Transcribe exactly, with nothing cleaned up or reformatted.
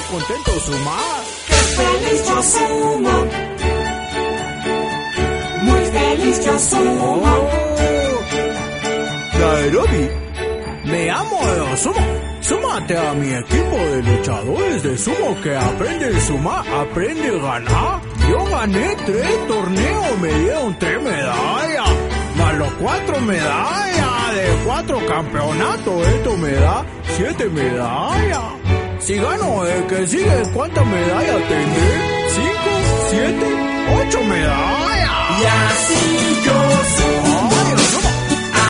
contento sumar. ¡Qué feliz yo sumo! Muy feliz yo sumo. Oh, Nairobi, me amo de sumo. Súmate a mi equipo de luchadores de sumo que aprende a sumar, aprende a ganar. Yo gané tres torneos, me dieron tres medallas, más los cuatro medallas de cuatro campeonatos. Esto me da siete medallas. Si gano el que sigue, ¿cuántas medallas tendré? Cinco, siete, ocho medallas. Y así yo sumo.